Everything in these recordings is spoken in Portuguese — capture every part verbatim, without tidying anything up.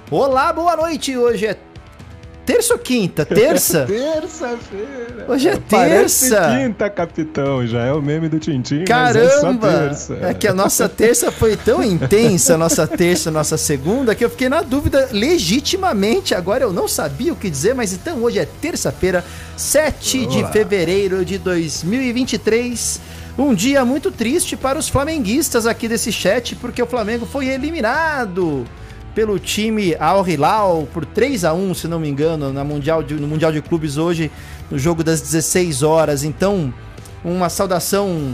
Olá, boa noite. Hoje é terça ou quinta? Terça? Terça-feira. Hoje é terça. Parece quinta, capitão. Já é o meme do Tintim, Caramba! Mas é, só terça. É que a nossa terça foi tão intensa, a nossa terça, a nossa segunda, que eu fiquei na dúvida legitimamente. Agora eu não sabia o que dizer, mas então hoje é terça-feira, sete de fevereiro de dois mil e vinte e três. Um dia muito triste para os flamenguistas aqui desse chat, porque o Flamengo foi eliminado pelo time Al Hilal por três a um, se não me engano, na mundial de, no Mundial de Clubes hoje, no jogo das dezesseis horas. Então, uma saudação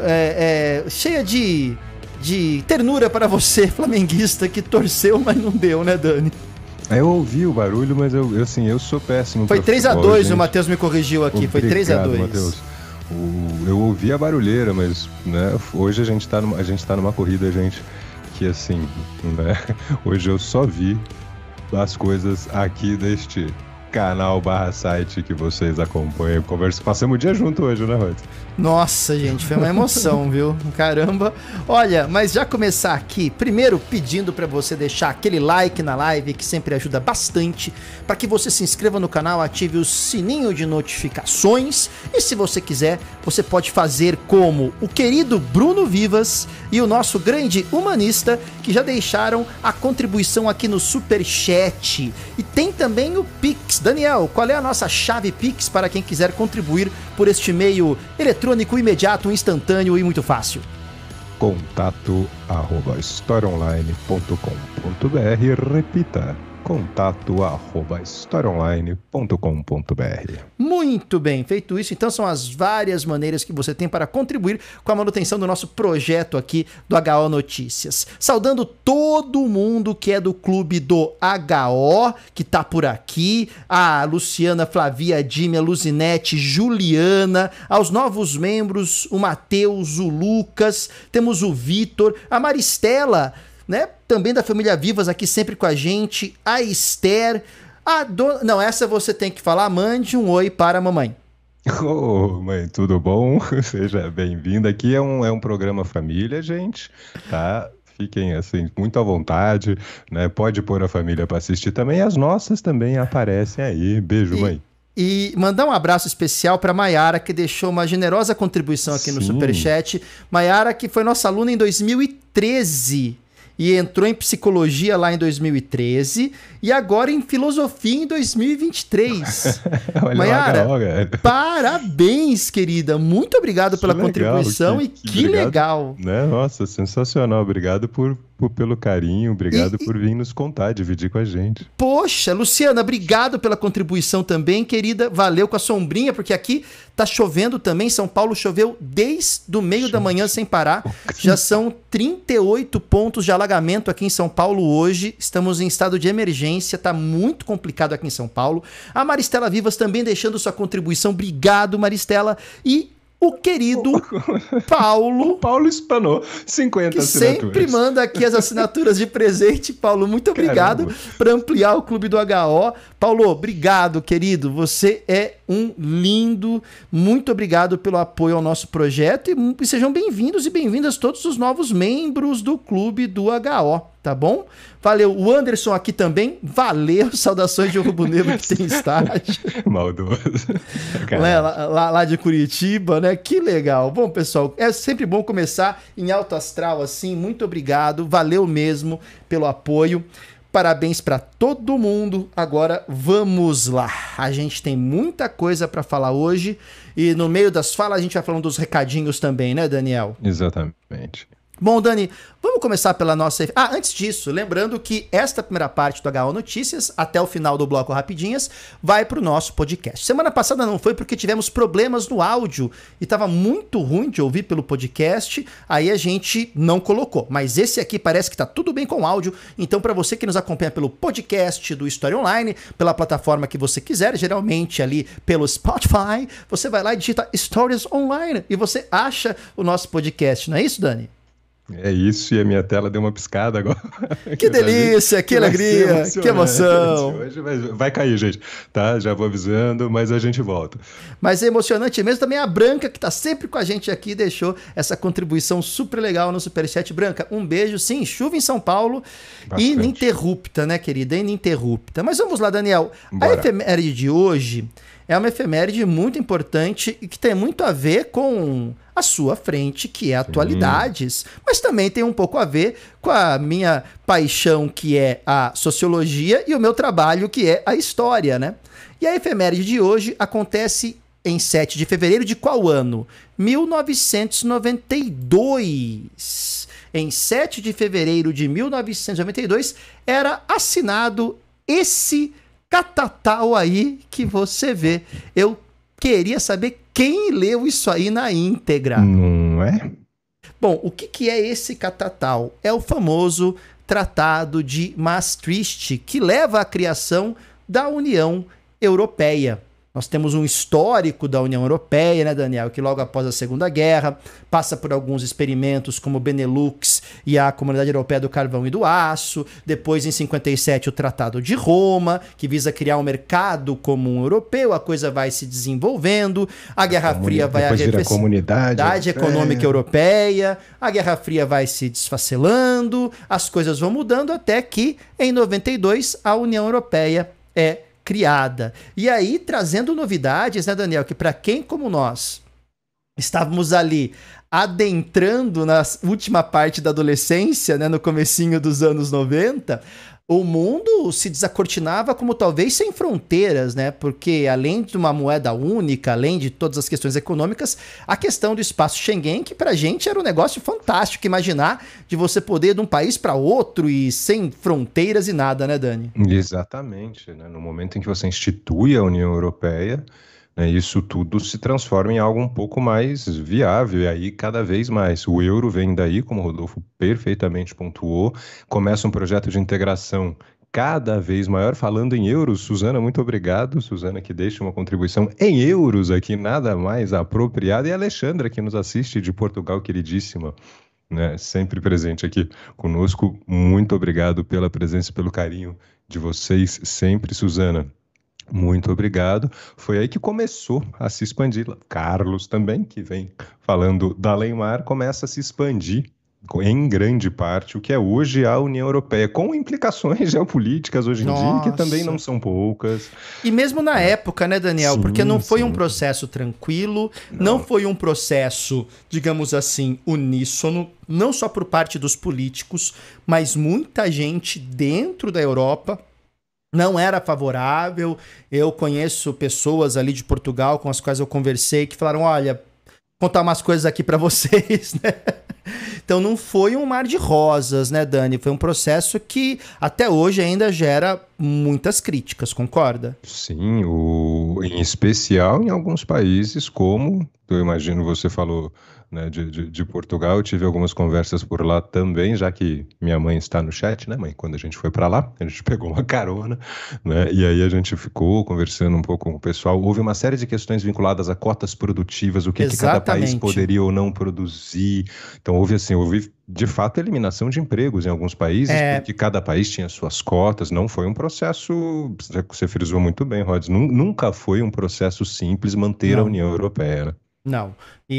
é, é, cheia de, de ternura para você, flamenguista, que torceu, mas não deu, né, Dani? Eu ouvi o barulho, mas eu, eu, assim, eu sou péssimo. Foi três a dois, o Matheus me corrigiu aqui. Obrigado, foi três a dois. Matheus. O, eu ouvi a barulheira, mas né, hoje a gente, tá numa, a gente tá numa corrida, gente, que assim, né, hoje eu só vi as coisas aqui deste canal barra site que vocês acompanham. Conversa, passamos o dia junto hoje, né, Rod? Nossa, gente, foi uma emoção, viu? Caramba. Olha, mas já começar aqui, primeiro pedindo para você deixar aquele like na live, que sempre ajuda bastante, para que você se inscreva no canal, ative o sininho de notificações, e se você quiser, você pode fazer como o querido Bruno Vivas e o nosso grande humanista, que já deixaram a contribuição aqui no Superchat. E tem também o Pix. Daniel, qual é a nossa chave Pix para quem quiser contribuir por este meio eletrônico, imediato, instantâneo e muito fácil? Contato arroba historiaonline ponto com ponto br. Repita, contato arroba historiaonline ponto com ponto br. Muito bem, feito isso, então são as várias maneiras que você tem para contribuir com a manutenção do nosso projeto aqui do H O Notícias. Saudando todo mundo que é do clube do H O, que tá por aqui, a Luciana, Flavia, Dímia, Luzinete, Juliana, aos novos membros, o Matheus, o Lucas, temos o Vitor, a Maristela, né? Também da família Vivas aqui sempre com a gente, a Esther, a do... não, essa você tem que falar, mande um oi para a mamãe. Ô, mãe, tudo bom? Seja bem-vinda. Aqui é um, é um programa família, gente, tá? Fiquem, assim, muito à vontade, né? Pode pôr a família para assistir também, as nossas também aparecem aí. Beijo, e... mãe. E mandar um abraço especial para Maiara, que deixou uma generosa contribuição aqui Sim. no Superchat. Maiara, que foi nossa aluna em dois mil e treze e entrou em psicologia lá em dois mil e treze e agora em filosofia em dois mil e vinte e três. Maiara, parabéns, querida. Muito obrigado que pela legal, contribuição que, e que, que legal. Né? Nossa, sensacional. Obrigado por, por, pelo carinho, obrigado e, por vir nos contar, dividir com a gente. Poxa, Luciana, obrigado pela contribuição também, querida. Valeu com a sombrinha, porque aqui tá chovendo também. São Paulo choveu desde o meio gente. da manhã sem parar. Já são trinta e oito pontos de alagamento aqui em São Paulo hoje. Estamos em estado de emergência. Tá muito complicado aqui em São Paulo. A Maristela Vivas também deixando sua contribuição. Obrigado, Maristela. E o querido Paulo. O Paulo espanou cinquenta que assinaturas. Sempre manda aqui as assinaturas de presente. Paulo, muito obrigado por ampliar o Clube do H O. Paulo, obrigado, querido. Você é um lindo. Muito obrigado pelo apoio ao nosso projeto. E, e sejam bem-vindos e bem-vindas todos os novos membros do Clube do H O. Tá bom? Valeu. O Anderson aqui também. Valeu. Saudações de Rubro Negro que tem estágio. Maldoso. Lá, lá, lá de Curitiba, né? Que legal. Bom, pessoal, é sempre bom começar em alto astral assim. Muito obrigado. Valeu mesmo pelo apoio. Parabéns para todo mundo. Agora vamos lá. A gente tem muita coisa para falar hoje. E no meio das falas a gente vai falando dos recadinhos também, né, Daniel? Exatamente. Bom, Dani, vamos começar pela nossa... Ah, antes disso, lembrando que esta primeira parte do H O Notícias, até o final do bloco Rapidinhas, vai para o nosso podcast. Semana passada não foi porque tivemos problemas no áudio e estava muito ruim de ouvir pelo podcast, aí a gente não colocou. Mas esse aqui parece que está tudo bem com o áudio, então para você que nos acompanha pelo podcast do História Online, pela plataforma que você quiser, geralmente ali pelo Spotify, você vai lá e digita Stories Online e você acha o nosso podcast, não é isso, Dani? É isso, e a minha tela deu uma piscada agora. Que delícia, que alegria, que emoção. Hoje vai, vai cair, gente, tá? Já vou avisando, mas a gente volta. Mas é emocionante mesmo também a Branca, que tá sempre com a gente aqui, deixou essa contribuição super legal no Superchat. Branca, um beijo. Sim, chuva em São Paulo, Bastante. Ininterrupta, né, querida? Ininterrupta. Mas vamos lá, Daniel. Bora. A efeméride de hoje é uma efeméride muito importante e que tem muito a ver com a sua frente, que é atualidades, Sim. mas também tem um pouco a ver com a minha paixão, que é a sociologia, e o meu trabalho, que é a história, né? E a efeméride de hoje acontece em sete de fevereiro de qual ano? mil novecentos e noventa e dois. Em sete de fevereiro de mil novecentos e noventa e dois era assinado esse catatal aí que você vê. Eu queria saber quem leu isso aí na íntegra. Não é? Bom, o que, que é esse catatal? É o famoso Tratado de Maastricht, que leva à criação da União Europeia. Nós temos um histórico da União Europeia, né, Daniel? Que logo após a Segunda Guerra passa por alguns experimentos como o Benelux e a Comunidade Europeia do Carvão e do Aço. Depois, em cinquenta e sete, o Tratado de Roma, que visa criar um mercado comum europeu. A coisa vai se desenvolvendo. A Guerra a Fria vai arrefecer a Comunidade Econômica Europeia. A Guerra Fria vai se desfacelando. As coisas vão mudando até que, em noventa e dois, a União Europeia é criada. E aí, trazendo novidades, né, Daniel, que para quem como nós estávamos ali adentrando na última parte da adolescência, né, no comecinho dos anos noventa, o mundo se desacortinava como talvez sem fronteiras, né? Porque além de uma moeda única, além de todas as questões econômicas, a questão do espaço Schengen, que pra gente era um negócio fantástico, imaginar de você poder ir de um país para outro e sem fronteiras e nada, né, Dani? Exatamente, né? No momento em que você institui a União Europeia, né, isso tudo se transforma em algo um pouco mais viável, e aí cada vez mais. O euro vem daí, como o Rodolfo perfeitamente pontuou, começa um projeto de integração cada vez maior, falando em euros. Suzana, muito obrigado. Suzana, que deixa uma contribuição em euros aqui, nada mais apropriado. E a Alexandra, que nos assiste de Portugal, queridíssima, né, sempre presente aqui conosco. Muito obrigado pela presença e pelo carinho de vocês sempre, Suzana. Muito obrigado. Foi aí que começou a se expandir. Carlos também, que vem falando da Além-Mar, começa a se expandir em grande parte o que é hoje a União Europeia, com implicações geopolíticas hoje em Nossa. dia, que também não são poucas. E mesmo na época, né, Daniel? Sim, porque não foi sim. um processo tranquilo, não. não foi um processo, digamos assim, uníssono, não só por parte dos políticos, mas muita gente dentro da Europa não era favorável. Eu conheço pessoas ali de Portugal com as quais eu conversei que falaram, olha, contar umas coisas aqui para vocês, né? Então não foi um mar de rosas, né, Dani? Foi um processo que até hoje ainda gera muitas críticas, concorda? Sim, o... em especial em alguns países como, eu imagino você falou, né, de, de, de Portugal, eu tive algumas conversas por lá também, já que minha mãe está no chat, né, mãe? Quando a gente foi para lá, a gente pegou uma carona, né, e aí a gente ficou conversando um pouco com o pessoal. Houve uma série de questões vinculadas a cotas produtivas, o que, que cada país poderia ou não produzir. Então houve assim, houve de fato eliminação de empregos em alguns países, é... porque cada país tinha suas cotas. Não foi um processo, você frisou muito bem, Rods, nunca foi um processo simples manter não. a União Europeia, né? Não.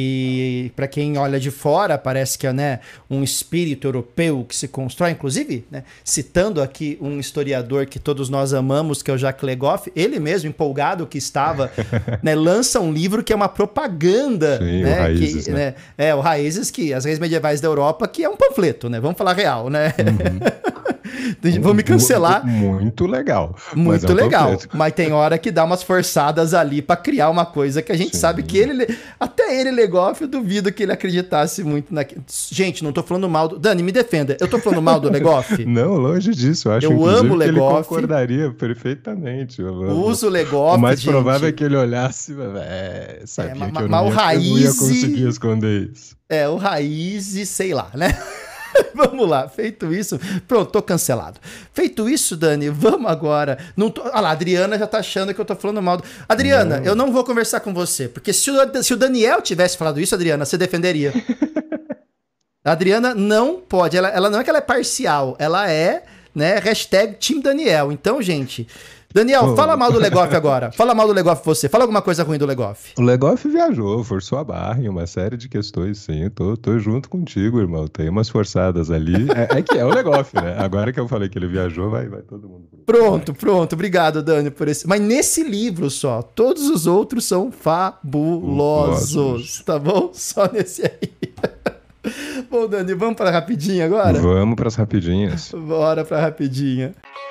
E para quem olha de fora, parece que é, né, um espírito europeu que se constrói, inclusive, né, citando aqui um historiador que todos nós amamos, que é o Jacques Legoff, ele mesmo, empolgado que estava, né, lança um livro que é uma propaganda. Sim, né, o Raízes, que, né? né, é, o Raízes, que as raízes medievais da Europa, que é um panfleto, né? Vamos falar real, né? Uhum. Vão me cancelar. Muito, muito legal. Muito mas é um legal. Panfleto. Mas tem hora que dá umas forçadas ali para criar uma coisa que a gente Sim. sabe que ele... Até ele, Legoff, eu duvido que ele acreditasse muito naquilo. Gente, não tô falando mal do... Dani, me defenda. Eu tô falando mal do Legoff? Não, longe disso. Eu acho eu amo o Legoff. Ele concordaria perfeitamente. Eu uso o Legoff, O mais gente. provável é que ele olhasse... É, sabia é, que eu não, não, ia, Raiz... eu não ia conseguir esconder isso. É, o Raiz, sei lá, né? Vamos lá, feito isso, pronto, tô cancelado. Feito isso, Dani, vamos agora. Não tô... Olha lá, a Adriana já tá achando que eu tô falando mal. Do... Adriana, não. eu não vou conversar com você, porque se o, se o Daniel tivesse falado isso, Adriana, você defenderia. A Adriana não pode, ela, ela não é que ela é parcial, ela é, né, hashtag Team Daniel. Então, gente... Daniel, oh. fala mal do Legoff agora. Fala mal do Legoff você. Fala alguma coisa ruim do Legoff. O Legoff viajou, forçou a barra em uma série de questões, sim. Tô, tô junto contigo, irmão. Tem umas forçadas ali. É, é que é o Legoff, né? Agora que eu falei que ele viajou, vai, vai todo mundo. Pronto, pronto. Obrigado, Dani, por esse. Mas nesse livro só. Todos os outros são fabulosos. Tá bom? Só nesse aí. Bom, Dani, vamos para rapidinho agora? Vamos para as rapidinhas. Bora para rapidinha.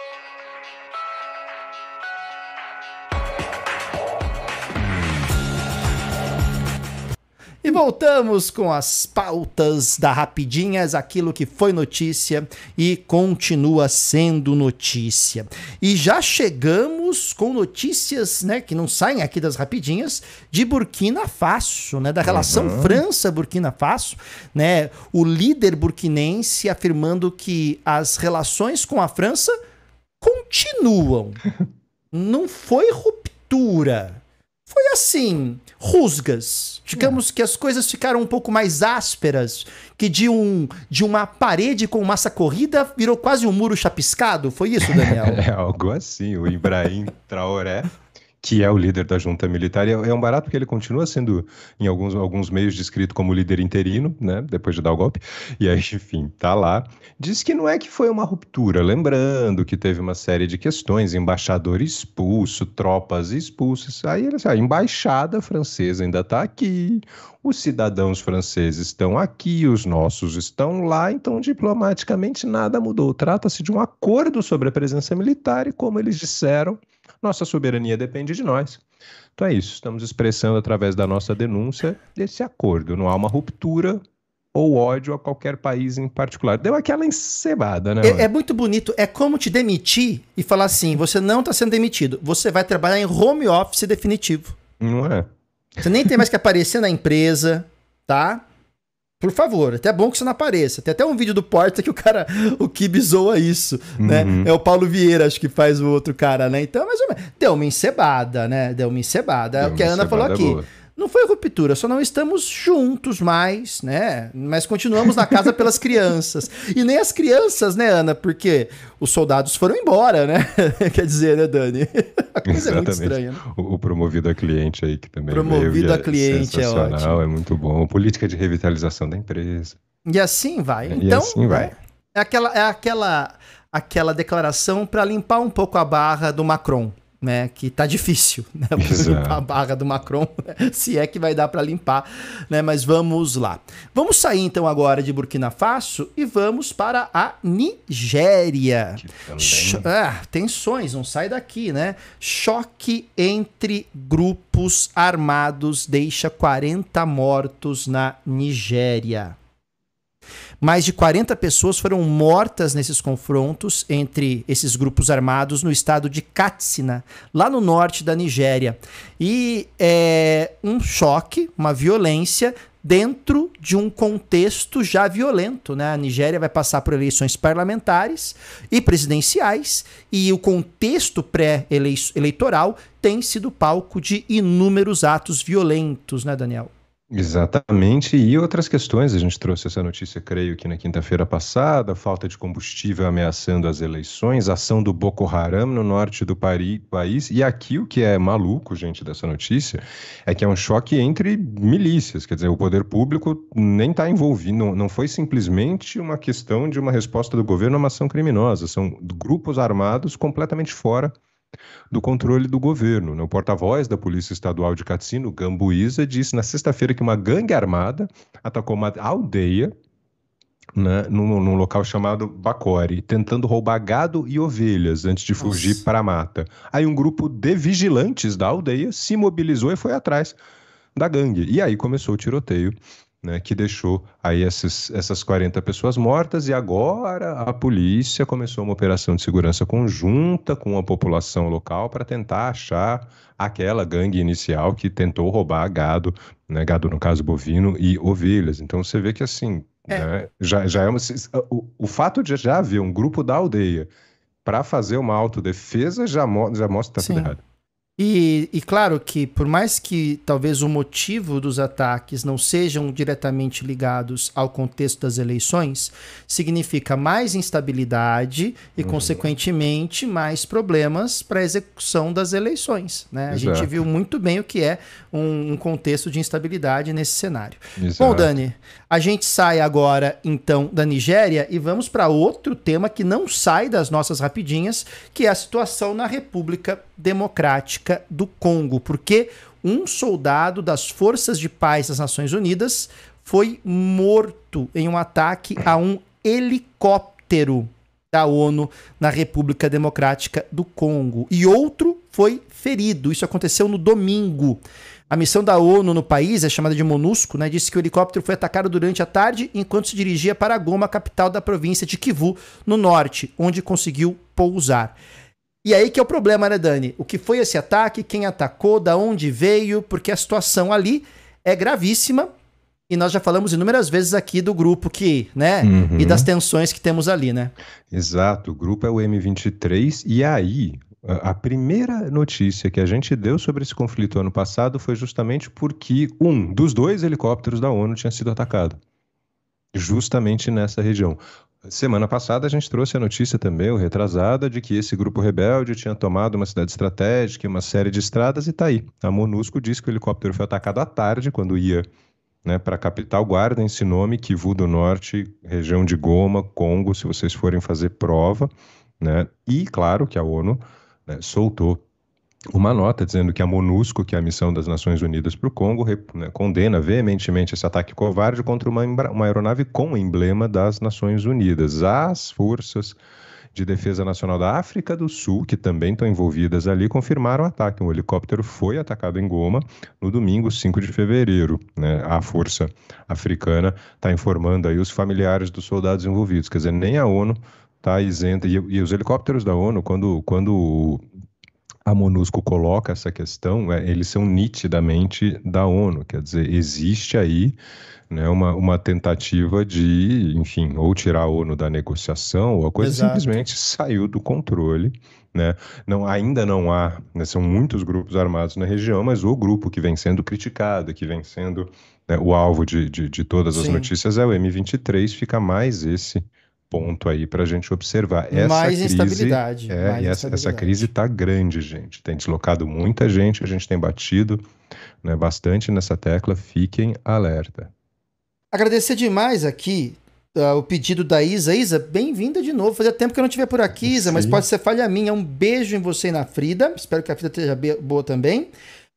E voltamos com as pautas da Rapidinhas, aquilo que foi notícia e continua sendo notícia. E já chegamos com notícias, né, que não saem aqui das Rapidinhas, de Burkina Faso, né, da relação uhum. França-Burkina Faso, né, o líder burkinense afirmando que as relações com a França continuam. Não foi ruptura. Foi assim, rusgas. Digamos que as coisas ficaram um pouco mais ásperas, que de, um, de uma parede com massa corrida virou quase um muro chapiscado. Foi isso, Daniel? É algo assim. O Ibrahim Traoré, que é o líder da junta militar, é um barato porque ele continua sendo, em alguns, alguns meios, descrito como líder interino, né, depois de dar o golpe, e aí, enfim, tá lá. Diz que não é que foi uma ruptura, lembrando que teve uma série de questões, embaixador expulso, tropas expulsas, aí ele, a embaixada francesa ainda tá aqui, os cidadãos franceses estão aqui, os nossos estão lá, então diplomaticamente nada mudou. Trata-se de um acordo sobre a presença militar e, como eles disseram, nossa soberania depende de nós. Então é isso, estamos expressando através da nossa denúncia desse acordo. Não há uma ruptura ou ódio a qualquer país em particular. Deu aquela encebada, né? É, é muito bonito, é como te demitir e falar assim, você não está sendo demitido, você vai trabalhar em home office definitivo. Não é? Você nem tem mais que aparecer na empresa, tá? Por favor, até é bom que você não apareça. Tem até um vídeo do Porta que o cara, o Kibe zoa isso, uhum. né? É o Paulo Vieira, acho que faz o outro cara, né? Então, mais ou menos, deu uma encebada, né? Deu uma encebada. É o que a Ana falou aqui. Boa. Não foi ruptura, só não estamos juntos mais, né? Mas continuamos na casa pelas crianças. E nem as crianças, né, Ana? Porque os soldados foram embora, né? Quer dizer, né, Dani? A coisa é muito estranha, né? O, o promovido a cliente aí que também promovido a cliente é ótimo. É muito bom. Política de revitalização da empresa. E assim vai. É, então, assim vai. É aquela, é aquela, aquela declaração para limpar um pouco a barra do Macron. Né, que tá difícil, né, limpar a barra do Macron, né, se é que vai dar para limpar, né, mas vamos lá. Vamos sair então agora de Burkina Faso e vamos para a Nigéria. Cho- ah, tensões, não sai daqui, né? Choque entre grupos armados deixa quarenta mortos na Nigéria. Mais de quarenta pessoas foram mortas nesses confrontos entre esses grupos armados no estado de Katsina, lá no norte da Nigéria. E é um choque, uma violência dentro de um contexto já violento, né? A Nigéria vai passar por eleições parlamentares e presidenciais e o contexto pré-eleitoral tem sido palco de inúmeros atos violentos, né, Daniel? Exatamente, e outras questões, a gente trouxe essa notícia, creio que na quinta-feira passada, falta de combustível ameaçando as eleições, ação do Boko Haram no norte do pari- país, e aqui o que é maluco, gente, dessa notícia, é que é um choque entre milícias, quer dizer, o poder público nem está envolvido, não, não foi simplesmente uma questão de uma resposta do governo a uma ação criminosa, são grupos armados completamente fora do controle do governo. O porta-voz da Polícia Estadual de Katsina, Gambuíza, disse na sexta-feira que uma gangue armada atacou uma aldeia, né, num, num local chamado Bakori, tentando roubar gado e ovelhas antes de fugir Nossa. para a mata. Aí um grupo de vigilantes da aldeia se mobilizou e foi atrás da gangue. E aí começou o tiroteio, né, que deixou aí essas, essas quarenta pessoas mortas, e agora a polícia começou uma operação de segurança conjunta com a população local para tentar achar aquela gangue inicial que tentou roubar gado, né, gado no caso bovino, e ovelhas. Então você vê que assim, é. né, já, já é uma, o, o fato de já haver um grupo da aldeia para fazer uma autodefesa já, mo- já mostra que está tudo errado. E, e claro que, por mais que talvez o motivo dos ataques não sejam diretamente ligados ao contexto das eleições, significa mais instabilidade e, uhum. consequentemente, mais problemas para a execução das eleições, né? A gente viu muito bem o que é um, um contexto de instabilidade nesse cenário. Exato. Bom, Dani, a gente sai agora, então, da Nigéria e vamos para outro tema que não sai das nossas rapidinhas, que é a situação na República Democrática do Congo, porque um soldado das Forças de Paz das Nações Unidas foi morto em um ataque a um helicóptero da ONU na República Democrática do Congo. E outro foi ferido. Isso aconteceu no domingo. A missão da ONU no país, é chamada de MONUSCO, né, disse que o helicóptero foi atacado durante a tarde enquanto se dirigia para Goma, capital da província de Kivu, no norte, onde conseguiu pousar. E aí que é o problema, né, Dani? O que foi esse ataque, quem atacou, da onde veio, porque a situação ali é gravíssima e nós já falamos inúmeras vezes aqui do grupo que, né, uhum. e das tensões que temos ali, né? Exato, o grupo é o M vinte e três e aí a primeira notícia que a gente deu sobre esse conflito ano passado foi justamente porque um dos dois helicópteros da ONU tinha sido atacado, justamente nessa região. Semana passada a gente trouxe a notícia também, o retrasada, de que esse grupo rebelde tinha tomado uma cidade estratégica e uma série de estradas e tá aí. A MONUSCO disse que o helicóptero foi atacado à tarde, quando ia, né, para a capital. Guardem esse nome, Kivu do Norte, região de Goma, Congo, se vocês forem fazer prova, né? E claro que a ONU, né, soltou uma nota dizendo que a MONUSCO, que é a missão das Nações Unidas para o Congo, né, condena veementemente esse ataque covarde contra uma, uma aeronave com emblema das Nações Unidas. As forças de defesa nacional da África do Sul, que também estão envolvidas ali, confirmaram o ataque. Um helicóptero foi atacado em Goma no domingo, cinco de fevereiro. Né? A força africana está informando aí os familiares dos soldados envolvidos. Quer dizer, nem a ONU está isenta. E, e os helicópteros da ONU, quando... quando a MONUSCO coloca essa questão, é, eles são nitidamente da ONU, quer dizer, existe aí, né, uma, uma tentativa de, enfim, ou tirar a ONU da negociação, ou a coisa Exato. simplesmente saiu do controle, né? Não, ainda não há, né, são muitos grupos armados na região, mas o grupo que vem sendo criticado, que vem sendo, né, o alvo de, de, de todas as Sim. notícias é o M vinte e três, fica mais esse ponto aí para a gente observar. Essa mais crise, instabilidade. É, mais e essa, essa crise está grande, gente. Tem deslocado muita gente, a gente tem batido, né, bastante nessa tecla. Fiquem alerta. Agradecer demais aqui uh, o pedido da Isa. Isa, bem-vinda de novo. Fazia tempo que eu não estive por aqui, Isa, Sim. mas pode ser falha minha. Um beijo em você e na Frida. Espero que a Frida esteja boa também.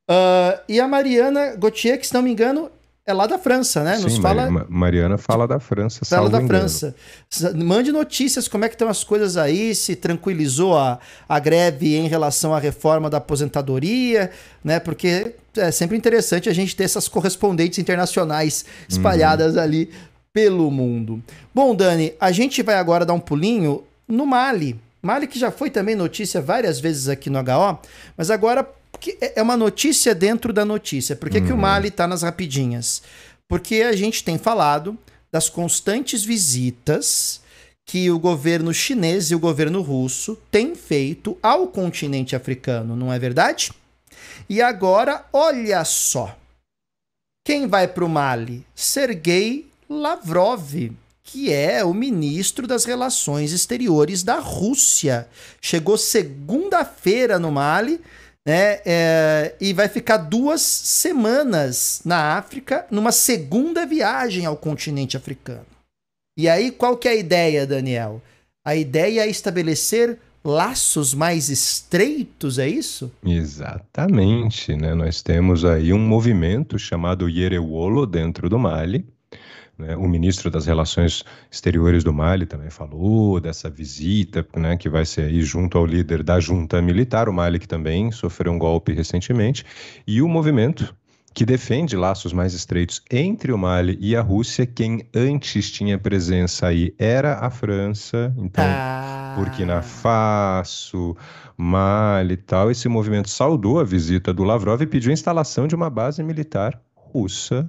Uh, e a Mariana Gauthier, que se não me engano, é lá da França, né? Nos Sim, fala... Ma Mariana fala da França, Fala da engano. França. Mande notícias, como é que estão as coisas aí, se tranquilizou a, a greve em relação à reforma da aposentadoria, né? Porque é sempre interessante a gente ter essas correspondentes internacionais espalhadas uhum. ali pelo mundo. Bom, Dani, a gente vai agora dar um pulinho no Mali. Mali que já foi também notícia várias vezes aqui no H O, mas agora... que é uma notícia dentro da notícia. Por que, uhum. que o Mali está nas rapidinhas? Porque a gente tem falado das constantes visitas que o governo chinês e o governo russo têm feito ao continente africano, não é verdade? E agora, olha só. Quem vai para o Mali? Sergei Lavrov, que é o ministro das Relações Exteriores da Rússia. Chegou segunda-feira no Mali, né, é, e vai ficar duas semanas na África, numa segunda viagem ao continente africano. E aí, qual que é a ideia, Daniel? A ideia é estabelecer laços mais estreitos, é isso? Exatamente, né? Nós temos aí um movimento chamado Yerewolo dentro do Mali. Né? O ministro das Relações Exteriores do Mali também falou dessa visita, né, que vai ser aí junto ao líder da junta militar, o Mali, que também sofreu um golpe recentemente, e o movimento que defende laços mais estreitos entre o Mali e a Rússia. Quem antes tinha presença aí era a França, então ah. Burkina Faso, Mali e tal. Esse movimento saudou a visita do Lavrov e pediu a instalação de uma base militar russa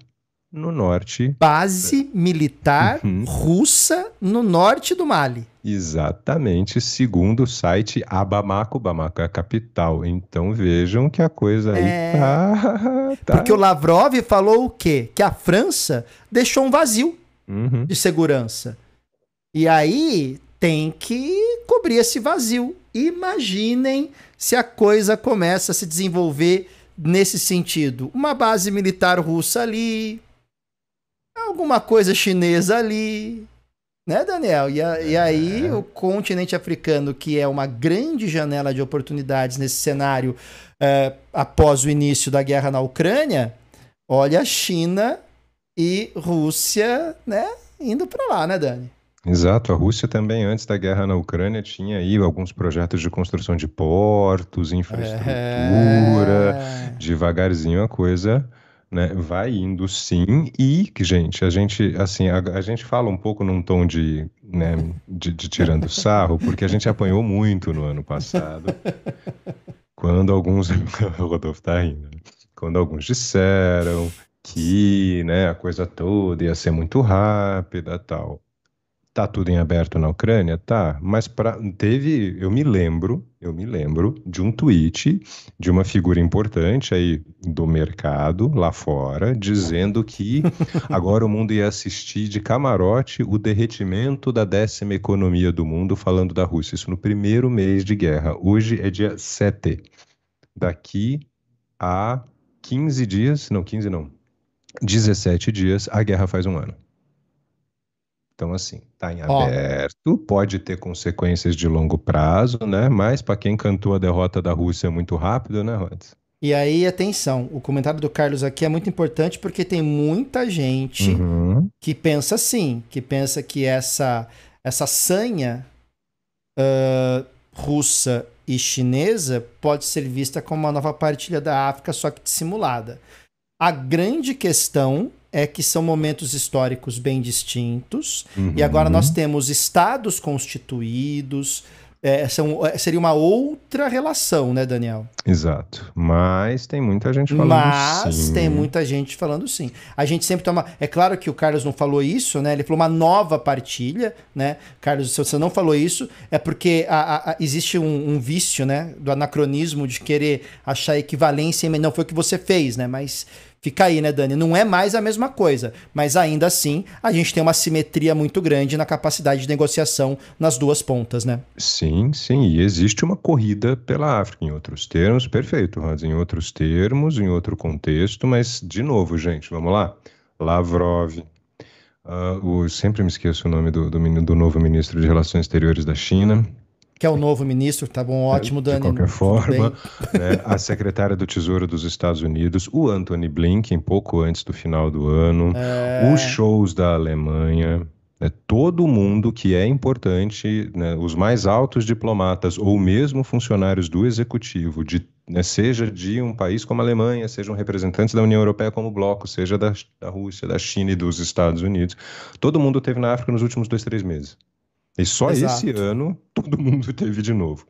no norte. Base militar Uhum. russa no norte do Mali. Exatamente, segundo o site Bamako. Bamako é a capital. Então vejam que a coisa aí É... tá, tá... Porque o Lavrov falou o quê? Que a França deixou um vazio Uhum. de segurança. E aí tem que cobrir esse vazio. Imaginem se a coisa começa a se desenvolver nesse sentido. Uma base militar russa ali, alguma coisa chinesa ali, né, Daniel? E, a, e aí É. o continente africano, que é uma grande janela de oportunidades nesse cenário é, após o início da guerra na Ucrânia, olha a China e Rússia, né, indo para lá, né, Dani? Exato, a Rússia também, antes da guerra na Ucrânia, tinha aí alguns projetos de construção de portos, infraestrutura, É... devagarzinho a coisa, né, vai indo sim, e, que, gente, a gente, assim, a, a gente fala um pouco num tom de, né, de, de tirando sarro, porque a gente apanhou muito no ano passado, quando alguns, o Rodolfo tá rindo, né? Quando alguns disseram que, né, a coisa toda ia ser muito rápida e tal. Tá tudo em aberto na Ucrânia? Tá, mas pra, teve, eu me lembro, eu me lembro de um tweet de uma figura importante aí do mercado lá fora, dizendo que agora o mundo ia assistir de camarote o derretimento da décima economia do mundo, falando da Rússia, isso no primeiro mês de guerra. Hoje é dia sete. Daqui a quinze dias, não, quinze não, dezessete dias, a guerra faz um ano. Então, assim, tá em Ó, aberto, pode ter consequências de longo prazo, né? Mas para quem cantou a derrota da Rússia muito rápido, né, Rods? e aí, atenção, o comentário do Carlos aqui é muito importante porque tem muita gente Uhum. que pensa assim, que pensa que essa, essa sanha uh, russa e chinesa pode ser vista como uma nova partilha da África, só que dissimulada. A grande questão é que são momentos históricos bem distintos, Uhum. e agora nós temos estados constituídos, é, são, seria uma outra relação, né, Daniel? Exato. Mas tem muita gente falando Mas sim. tem muita gente falando sim. A gente sempre toma. É claro que o Carlos não falou isso, né? Ele falou uma nova partilha, né? Carlos, se você não falou isso, é porque a, a, a, existe um, um vício, né? Do anacronismo de querer achar equivalência. Não foi o que você fez, né? Mas fica aí, né, Dani? Não é mais a mesma coisa. Mas ainda assim, a gente tem uma simetria muito grande na capacidade de negociação nas duas pontas, né? Sim, sim. E existe uma corrida pela África, em outros termos, perfeito, Rods, em outros termos, em outro contexto, mas, de novo, gente, vamos lá. Lavrov, uh, o, sempre me esqueço o nome do, do, do novo ministro de Relações Exteriores da China. Que é o novo ministro, tá bom, ótimo, Dani. De qualquer forma, né, a secretária do Tesouro dos Estados Unidos, o Antony Blinken, pouco antes do final do ano, É... os shows da Alemanha, né, todo mundo que é importante, né, os mais altos diplomatas ou mesmo funcionários do executivo, de, né, seja de um país como a Alemanha, sejam representantes da União Europeia como bloco, seja da, da Rússia, da China e dos Estados Unidos, todo mundo teve na África nos últimos dois, três meses. E só Exato. esse ano todo mundo teve de novo.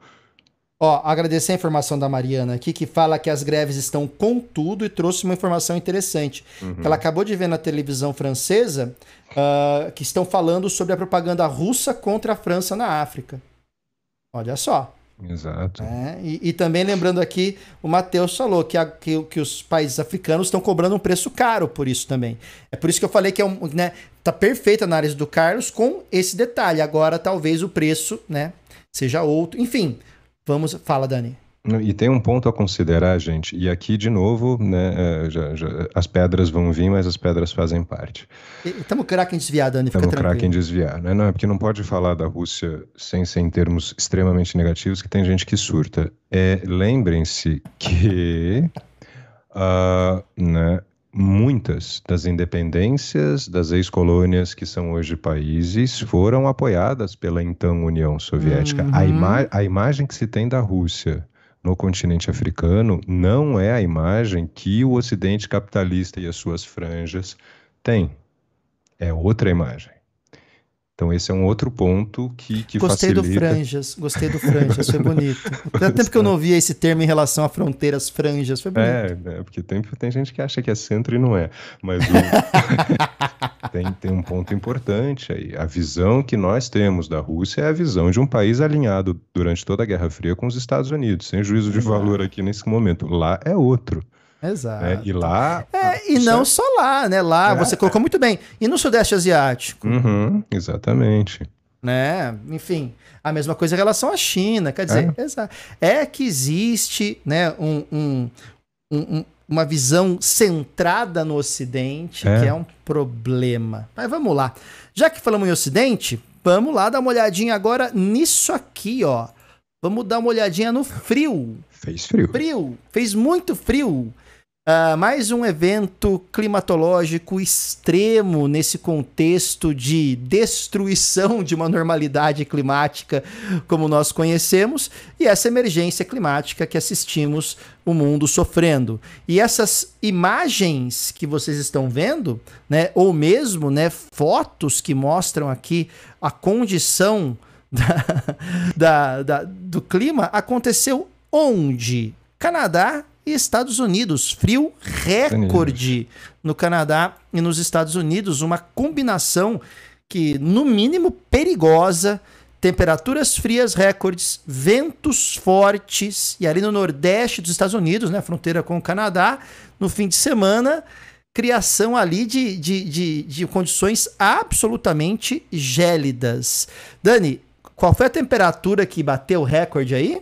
Ó, agradecer a informação da Mariana aqui, que fala que as greves estão com tudo e trouxe uma informação interessante. Uhum. Que ela acabou de ver na televisão francesa, uh, que estão falando sobre a propaganda russa contra a França na África. Olha só. Exato. É, e, e também lembrando aqui, o Matheus falou que, a, que, que os países africanos estão cobrando um preço caro por isso também. É por isso que eu falei que é um, né, tá perfeita a análise do Carlos com esse detalhe. Agora talvez o preço, né, seja outro. Enfim, vamos... Fala, Dani. E tem um ponto a considerar, gente, e aqui, de novo, né, já, já, as pedras vão vir, mas as pedras fazem parte. Estamos craque em desviar, Dani, fica Estamos tranquilo. craque em desviar, né? Não, é porque não pode falar da Rússia sem ser em termos extremamente negativos, que tem gente que surta. É, lembrem-se que uh, né, muitas das independências das ex-colônias que são hoje países foram apoiadas pela então União Soviética. Uhum. A, ima- a imagem que se tem da Rússia no continente africano não é a imagem que o Ocidente capitalista e as suas franjas têm. É outra imagem. Então esse é um outro ponto que, que gostei facilita... do franjas, gostei do franjas, foi bonito. Faz tempo que eu não ouvia esse termo em relação a fronteiras franjas, foi bonito. É, é porque tem, tem gente que acha que é centro e não é, mas o... tem, tem um ponto importante aí. A visão que nós temos da Rússia é a visão de um país alinhado durante toda a Guerra Fria com os Estados Unidos, sem juízo de valor aqui nesse momento. Lá é outro. Exato. É, e lá... É, e não só lá, né? Lá, é, você colocou muito bem. E no Sudeste Asiático? Uhum, exatamente. Né? Enfim, a mesma coisa em relação à China. Quer dizer, é, é que existe, né, um, um, um, uma visão centrada no Ocidente, é. que é um problema. Mas vamos lá. Já que falamos em Ocidente, vamos lá dar uma olhadinha agora nisso aqui, ó. Vamos dar uma olhadinha no frio. Fez frio. Frio. Fez muito frio. Uh, mais um evento climatológico extremo nesse contexto de destruição de uma normalidade climática como nós conhecemos e essa emergência climática que assistimos o mundo sofrendo. E essas imagens que vocês estão vendo, né, ou mesmo, né, fotos que mostram aqui a condição da, da, da, do clima, aconteceu onde? Canadá e Estados Unidos. Frio recorde no Canadá e nos Estados Unidos. Uma combinação que, no mínimo, perigosa. Temperaturas frias recordes, ventos fortes. E ali no nordeste dos Estados Unidos, né, fronteira com o Canadá, no fim de semana, criação ali de, de, de, de condições absolutamente gélidas. Dani, qual foi a temperatura que bateu o recorde aí?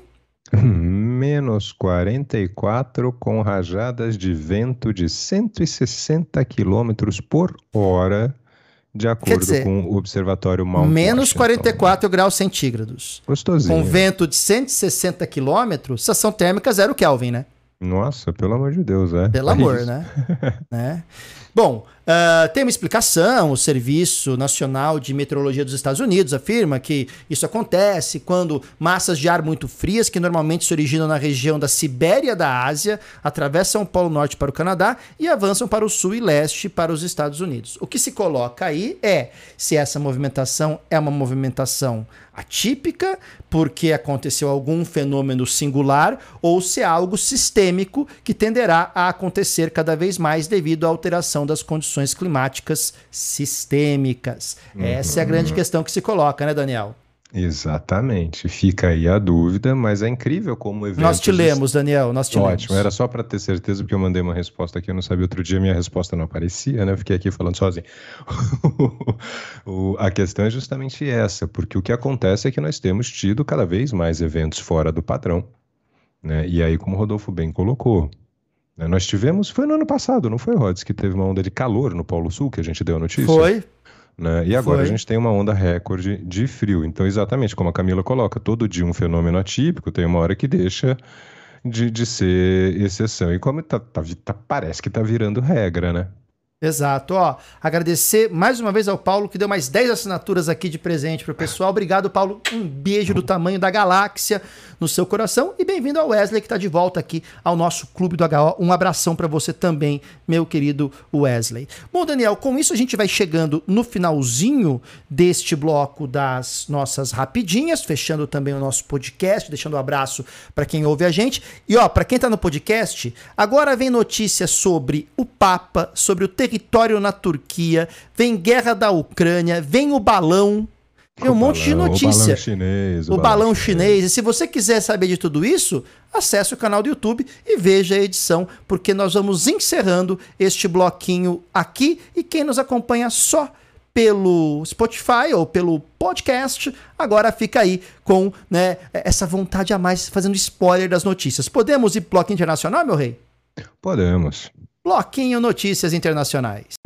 Menos quarenta e quatro com rajadas de vento de cento e sessenta quilômetros por hora, de acordo dizer, com o observatório Mount menos Washington. quarenta e quatro graus centígrados. Gostosinho. Com vento de cento e sessenta quilômetros, sensação térmica zero Kelvin, né? Nossa, pelo amor de Deus, é. Pelo amor, né? né? Bom, uh, tem uma explicação. O Serviço Nacional de Meteorologia dos Estados Unidos afirma que isso acontece quando massas de ar muito frias, que normalmente se originam na região da Sibéria da Ásia, atravessam o Polo Norte para o Canadá e avançam para o Sul e Leste para os Estados Unidos. O que se coloca aí é se essa movimentação é uma movimentação atípica, porque aconteceu algum fenômeno singular, ou se é algo sistêmico que tenderá a acontecer cada vez mais devido à alteração das condições climáticas sistêmicas. Uhum. Essa é a grande questão que se coloca, né, Daniel? Exatamente. Fica aí a dúvida, mas é incrível como eventos... Nós te lemos, Daniel, nós te Ótimo, lemos. Ótimo, era só para ter certeza, porque eu mandei uma resposta aqui, eu não sabia, outro dia minha resposta não aparecia, né? Eu fiquei aqui falando sozinho. o, a questão é justamente essa, porque o que acontece é que nós temos tido cada vez mais eventos fora do padrão, né? E aí, como o Rodolfo bem colocou, né, nós tivemos, foi no ano passado, não foi, Rods, que teve uma onda de calor no Polo Sul, que a gente deu a notícia? Foi. Né? E agora Foi. a gente tem uma onda recorde de frio. Então, exatamente como a Camila coloca, todo dia um fenômeno atípico, tem uma hora que deixa de, de ser exceção. E como tá, tá, tá, parece que tá virando regra, né? Exato, ó, agradecer mais uma vez ao Paulo, que deu mais dez assinaturas aqui de presente pro pessoal. Obrigado, Paulo, um beijo do tamanho da galáxia no seu coração e bem-vindo ao Wesley, que tá de volta aqui ao nosso Clube do H O. Um abração para você também, meu querido Wesley. Bom, Daniel, com isso a gente vai chegando no finalzinho deste bloco das nossas rapidinhas, fechando também o nosso podcast, deixando um abraço para quem ouve a gente. E ó, para quem tá no podcast, agora vem notícia sobre o Papa, sobre o território na Turquia, vem guerra da Ucrânia, vem o balão, tem um o monte balão, de notícia. O balão chinês. O, o balão, balão chinês. chinês. E se você quiser saber de tudo isso, acesse o canal do YouTube e veja a edição, porque nós vamos encerrando este bloquinho aqui. E quem nos acompanha só pelo Spotify ou pelo podcast, agora fica aí com, né, essa vontade a mais, fazendo spoiler das notícias. Podemos ir pro bloco internacional, meu rei? Podemos. Bloquinho Notícias Internacionais.